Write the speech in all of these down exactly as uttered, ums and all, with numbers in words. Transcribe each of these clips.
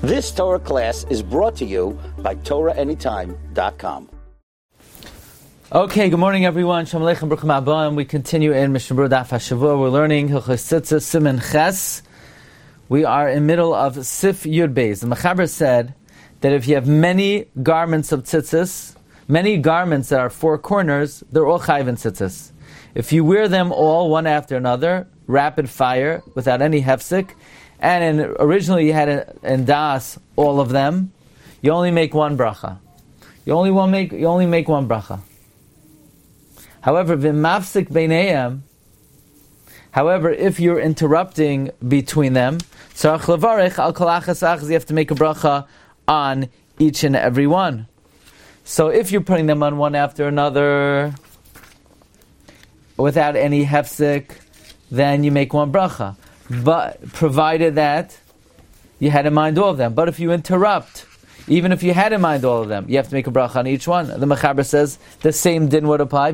This Torah class is brought to you by Torah Anytime dot com. Okay, good morning everyone. Shalom Aleichem, Baruch Haba, we continue in Mishnah Berurah Daf HaShavua. We're learning Hilchos Tzitzis Siman Ches. We are in middle of Sif Yud Beis. The Mechaber said that if you have many garments of tzitzis, many garments that are four corners, they're all chayiv in tzitzis. If you wear them all one after another, rapid fire, without any hefsek, and in, originally you had a, in das all of them, you only make one bracha. You only one make you only make one bracha. However, v'mafsik beinayim. However, if you're interrupting between them, tzarich levarich al kol achas achas, you have to make a bracha on each and every one. So if you're putting them on one after another without any hefsek, then you make one bracha. But provided that you had in mind all of them. But if you interrupt, even if you had in mind all of them, you have to make a bracha on each one. The Mechaber says the same din would apply.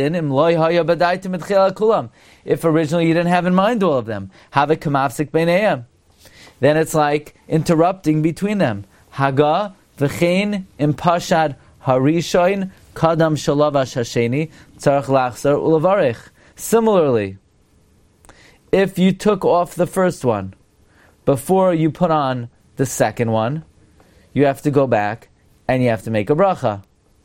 If originally you didn't have in mind all of them, have a kamafsik beinayim, then it's like interrupting between them. Haga v'chein impashad harishoin kadam shalav hasheni tzarich lachzar ulevarich. Similarly, if you took off the first one before you put on the second one, you have to go back and you have to make a bracha.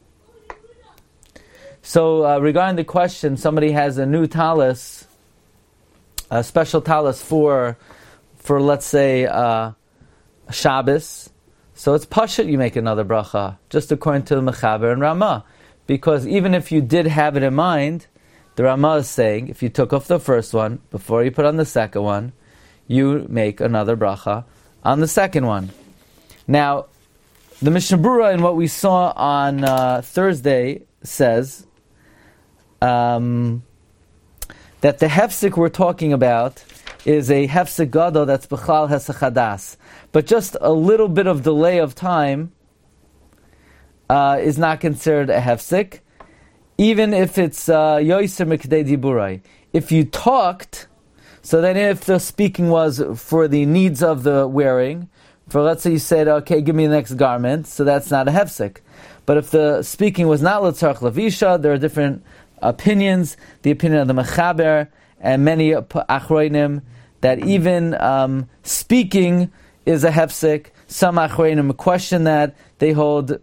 So uh, regarding the question, somebody has a new talis, a special talis for, for let's say, uh, Shabbos. So it's pashut, you make another bracha, just according to the Mechaber and Ramah. Because even if you did have it in mind, the Ramah is saying, if you took off the first one, before you put on the second one, you make another bracha on the second one. Now, the Mishnah Berurah, in what we saw on uh, Thursday, says um, that the hefsek we're talking about is a hefsek gadol that's b'chlal hesachadas. But just a little bit of delay of time uh, is not considered a hefsek, even if it's yoyser mikdei diburai. If you talked, so then if the speaking was for the needs of the wearing, for let's say you said, okay, give me the next garment, so that's not a hefsek. But if the speaking was not l'tzarich lavisha, there are different opinions. The opinion of the Mechaber and many achronim that even um, speaking is a hefsek. Some achronim question that. They hold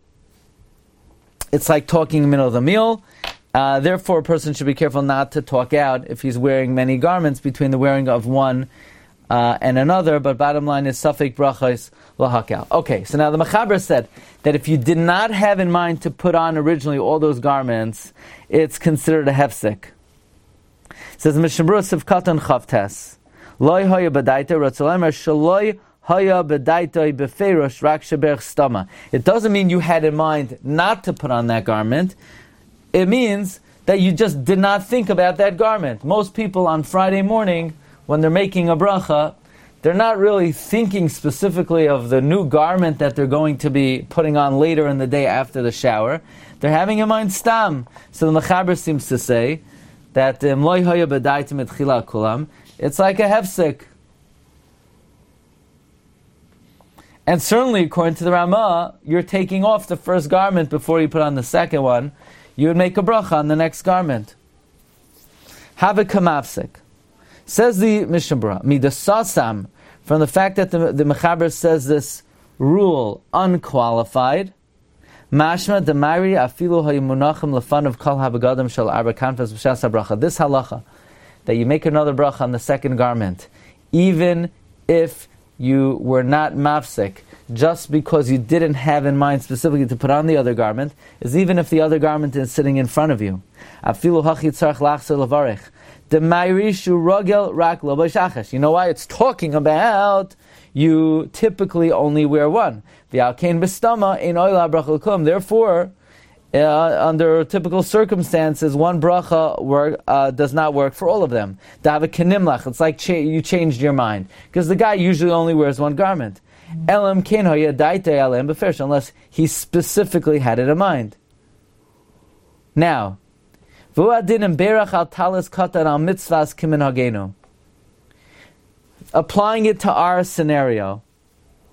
it's like talking in the middle of the meal. Uh, therefore, a person should be careful not to talk out if he's wearing many garments between the wearing of one uh, and another. But bottom line is safek brachos lahakal. Okay, so now the Mechaber said that if you did not have in mind to put on originally all those garments, it's considered a hefsek. It says Mishnah Berurah Sivkatan Chavtes Loi Haya B'Daita Ratzalemer Shaloi Haya B'Daita B'Feirosh Rak Sheberch Stama. It doesn't mean you had in mind not to put on that garment. It means that you just did not think about that garment. Most people on Friday morning, when they're making a bracha, they're not really thinking specifically of the new garment that they're going to be putting on later in the day after the shower. They're having in mind stam. So the Mechaber seems to say that it's like a hefsek. And certainly, according to the Ramah, you're taking off the first garment before you put on the second one. You would make a bracha on the next garment. Have a kamafsik. Says the Mishnah Berurah, midasasam, from the fact that the, the Mechaber says this rule unqualified, mashma demari afilu hayimunachim lefanav kol habagadim shel arba kanfas b'shas habracha. This halacha, that you make another bracha on the second garment, even if you were not mafsik, just because you didn't have in mind specifically to put on the other garment, is even if the other garment is sitting in front of you. Afilu hachi tzarich lachzer levarich. Demairishu rogel rak lo b'shachesh. You know why? It's talking about you typically only wear one. V'alkein b'stama in oila bracha l'kum. Therefore, uh, under typical circumstances, one bracha work, uh, does not work for all of them. Dava kenimlach. It's like cha- you changed your mind, because the guy usually only wears one garment. Elam ken hoya daitei alem b'ferish, unless he specifically had it in mind. Now, v'uadin and berach al talis katan al mitzvahs kimin hagenu. Applying it to our scenario,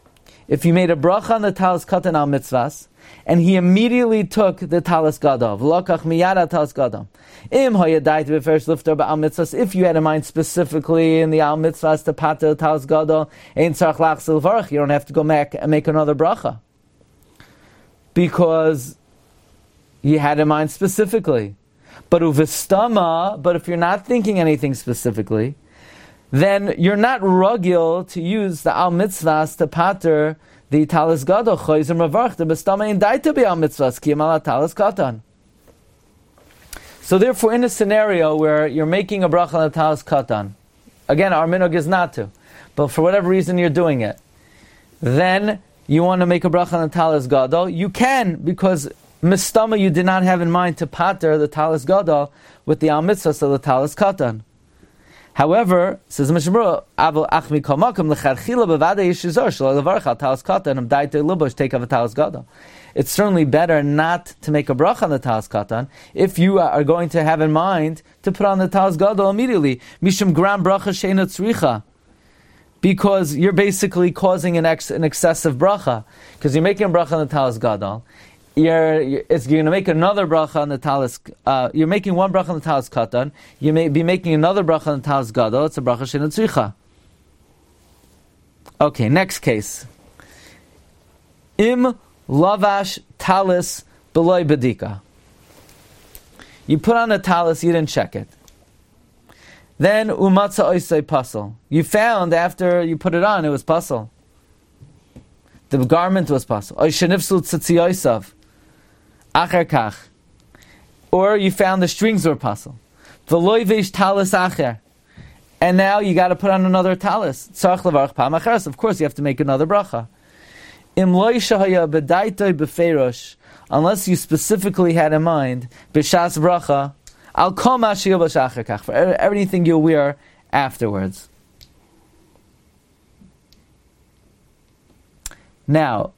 if you made a bracha on the talis katan al mitzvahs, and he immediately took the talis gadol, v'lokach miyad talis gadol. Im hayadait b'ferish lifter ba'al mitzvahs, if you had in mind specifically in the al mitzvahs to pater the talis gadol, ein tzarich lachzil varach, you don't have to go back and make another bracha. Because you had in mind specifically. But uvistama, but if you're not thinking anything specifically, then you're not rugil to use the al mitzvahs to pater the talis gadol choyzim ravarch the bestama in daita be al mitzvahs kiyam ala talis katan. So therefore, in a scenario where you're making a bracha on the talis katan, again, our minhag is not to, but for whatever reason you're doing it, then you want to make a bracha on the talis gadol, you can, because mistama you did not have in mind to pater the talis gadol with the al mitzvahs of the talis katan. However, says the Mishnah Berurah, "Aval achmi kol makom lecharchila bevada yishizor shelo levarach al talis katan and daite lubosh take of a talis gadol." It's certainly better not to make a bracha on the talis katan if you are going to have in mind to put on the talis gadol immediately. Mishum gram bracha sheina tzricha, because you're basically causing an, ex, an excessive bracha, because you're making a bracha on the talis gadol. You're, you're, it's, you're going to make another bracha on the talis. Uh, you're making one bracha on the talis katan. You may be making another bracha on the talis gadol. It's a bracha sheina tzricha. Okay, next case. Im lavash talis beloy bedika. You put on a talis, you didn't check it. Then umatza oisei pasal. You found after you put it on, it was pasal. The garment was pasal. Oishenifsul tzitziyosav. Acher kach. Or you found the strings were pasal. V'loy veish talis acher. And now you got to put on another talis. Tzarich levarach pam acheres. Of course, you have to make another bracha. Im loy shahaya bedaitoi beferosh. Unless you specifically had in mind b'shas bracha. Al kol ma sheyilbash acher kach. For everything you'll wear afterwards. Now,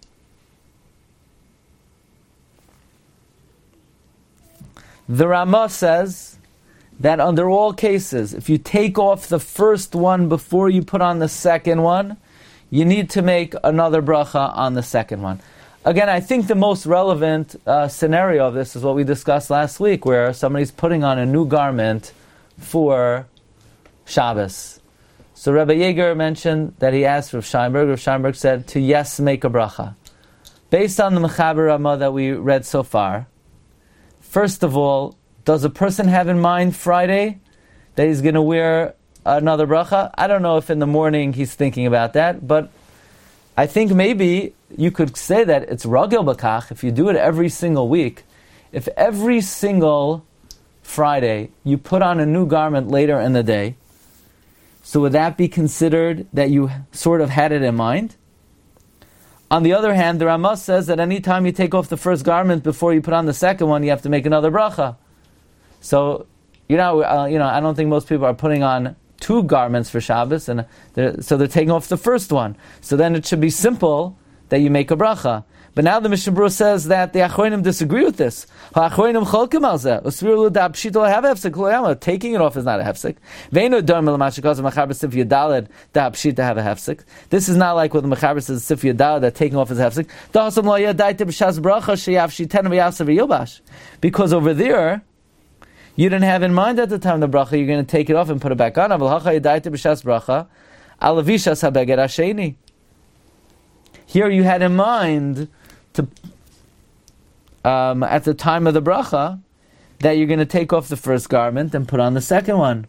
the Ramah says that under all cases, if you take off the first one before you put on the second one, you need to make another bracha on the second one. Again, I think the most relevant uh, scenario of this is what we discussed last week, where somebody's putting on a new garment for Shabbos. So Rebbe Yeager mentioned that he asked Rav Scheinberg. Rav Scheinberg said to yes, make a bracha. Based on the Mechaber Ramah that we read so far, first of all, does a person have in mind Friday that he's going to wear another bracha? I don't know if in the morning he's thinking about that, but I think maybe you could say that it's ragil b'kach if you do it every single week. If every single Friday you put on a new garment later in the day, so would that be considered that you sort of had it in mind? On the other hand, the Ramah says that any time you take off the first garment before you put on the second one, you have to make another bracha. So, you know, uh, you know, I don't think most people are putting on two garments for Shabbos, and they're, so they're taking off the first one. So then it should be simple that you make a bracha. But now the Mishnah Berurah says that the Achronim disagree with this. Achronim cholkim al zeh. Usviru l'da'apshit lo have hefsek lo. Taking it off is not a hefsek. Ve'enu dom l'mashikos mechaber sif yadaled da'apshit to have a hefsek. This is not like what the mechaber says sif yadaled that taking off is a hefsek. Da'asam lo yadaita b'shas bracha sheyavshiten v'yavsa v'yilbash. Because over there, you didn't have in mind at the time of the bracha, you're going to take it off and put it back on. Aval hacha yadaita b'shas bracha alavishas habeged hasheni. Here you had in mind to um, at the time of the bracha that you're going to take off the first garment and put on the second one.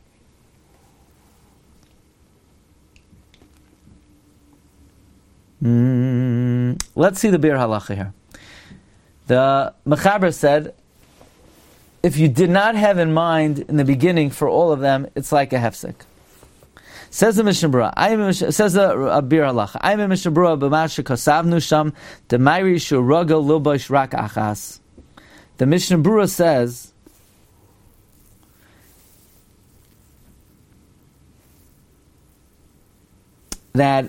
Mm, let's see the Bir Halacha here. The Mechaber said, if you did not have in mind in the beginning for all of them, it's like a hefsek. Says the Mishnah Berurah, I am says the uh, Bir Halacha, I am a Mishnah Berurah b'mashe kasavnu sham the mayri shuraga lubosh rak achas. The Mishnah Berurah says that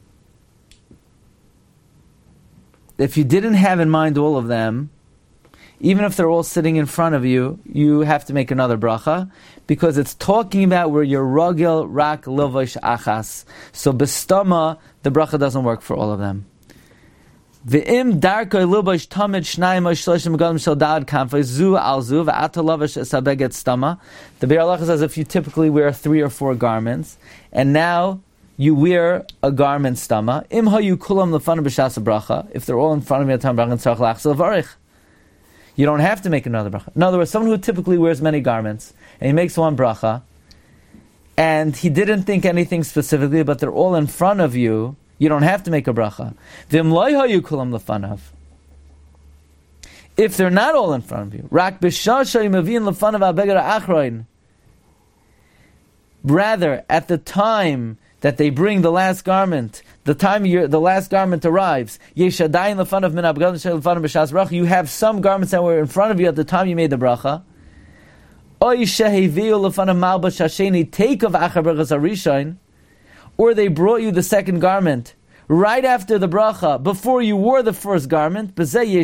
if you didn't have in mind all of them, even if they're all sitting in front of you, you have to make another bracha, because it's talking about where you're ragil rak levash achas. So bestama, the bracha doesn't work for all of them. V'im darkoi levash tamid shnayim shloshim galim shel dad kanfei zu al zu v'ata levash esabeget stama. The Be'er Halacha says if you typically wear three or four garments, and now you wear a garment stama, im hayu kulam lefana b'shas bracha. If they're all in front of you at time bracha tzarich lachzil varich. You don't have to make another bracha. In other words, someone who typically wears many garments, and he makes one bracha, and he didn't think anything specifically, but they're all in front of you, you don't have to make a bracha. V'im lo hayu kulam lefanav. If they're not all in front of you, rak b'shasha yimavin lefanav abeged ha'achroin. Rather, at the time that they bring the last garment, the time your, the last garment arrives, you have some garments that were in front of you at the time you made the bracha. Or they brought you the second garment right after the bracha, before you wore the first garment. This would be a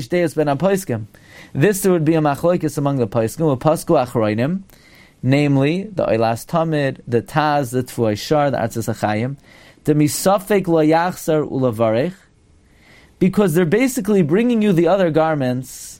machlokes among the poskim, namely the Oilas Tamid, the Taz, the Tfuay Shar, the Atzis HaChaim, the Misafek Lo Yachsar Ulavarech, because they're basically bringing you the other garments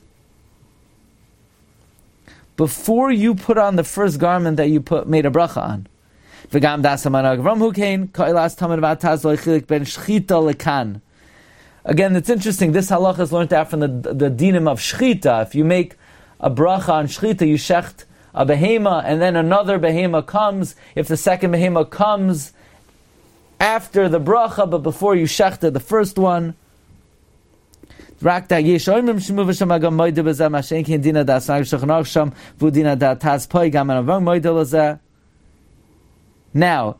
before you put on the first garment that you put made a bracha on. V'gam dasaman agvam hukein ka'Oilas Tamid v'ataz lo yichilik ben shchita lekan. Again, it's interesting. This halacha is learned out from the the dinim of shchita. If you make a bracha on shchita, you shecht a behema, and then another behema comes. If the second behema comes after the bracha, but before you shechted the first one. Now,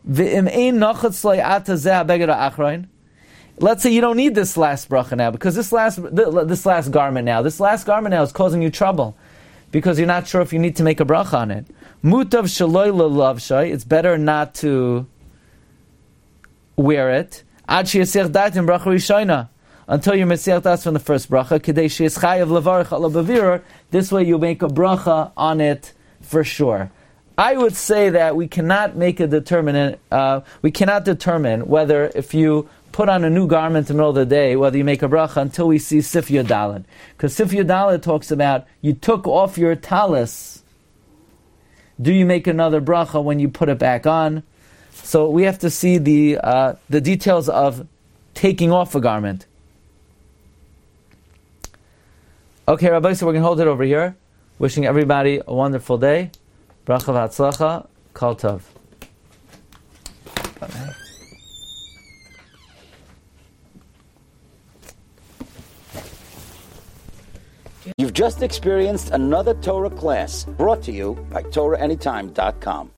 let's say you don't need this last bracha now, because this last this last garment now, this last garment now is causing you trouble, because you're not sure if you need to make a bracha on it. Mutav shaloi lelavshay, it's better not to wear it. Ad sheyasech dat in bracha rishayna, until you mesech das from the first bracha. Kedei sheyes chayav levarich ala bavir. This way you make a bracha on it for sure. I would say that we cannot make a determinant. Uh, we cannot determine whether if you put on a new garment in the middle of the day, whether you make a bracha until we see Sif Yodalad. Because Sif Yodalad talks about you took off your talis. Do you make another bracha when you put it back on? So we have to see the uh, the details of taking off a garment. Okay, Rabbi, so we're going to hold it over here. Wishing everybody a wonderful day. Bracha v'atzlacha, kol tov. You've just experienced another Torah class brought to you by Torah Anytime dot com.